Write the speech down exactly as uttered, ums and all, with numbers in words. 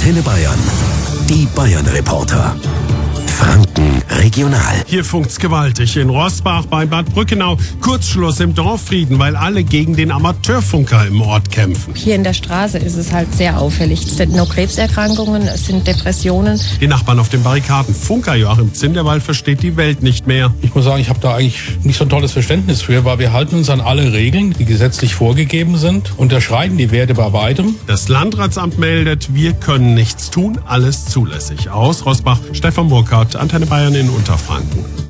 Antenne Bayern. Die Bayern-Reporter. Franken regional. Hier funkt's gewaltig. In Roßbach bei Bad Brückenau. Kurzschluss im Dorffrieden, weil alle gegen den Amateurfunker im Ort kämpfen. Hier in der Straße ist es halt sehr auffällig. Es sind nur Krebserkrankungen, es sind Depressionen. Die Nachbarn auf den Barrikaden. Funker Joachim Zinderwald versteht die Welt nicht mehr. Ich muss sagen, ich habe da eigentlich nicht so ein tolles Verständnis für, weil wir halten uns an alle Regeln, die gesetzlich vorgegeben sind, unterschreiten die Werte bei weitem. Das Landratsamt meldet, wir können nichts tun, alles zulässig. Aus Roßbach, Stefan Burkhardt, Antenne Bayern in Unterfranken.